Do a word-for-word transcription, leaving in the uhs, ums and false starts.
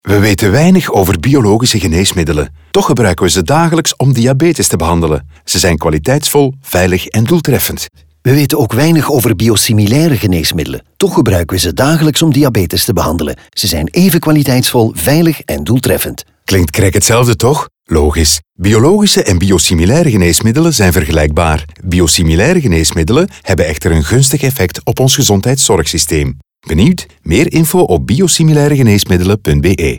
We weten weinig over biologische geneesmiddelen. Toch gebruiken we ze dagelijks om diabetes te behandelen. Ze zijn kwaliteitsvol, veilig en doeltreffend. We weten ook weinig over biosimilaire geneesmiddelen. Toch gebruiken we ze dagelijks om diabetes te behandelen. Ze zijn even kwaliteitsvol, veilig en doeltreffend. Klinkt krek hetzelfde, toch? Logisch. Biologische en biosimilaire geneesmiddelen zijn vergelijkbaar. Biosimilaire geneesmiddelen hebben echter een gunstig effect op ons gezondheidszorgsysteem. Benieuwd? Meer info op biosimilairegeneesmiddelen punt be.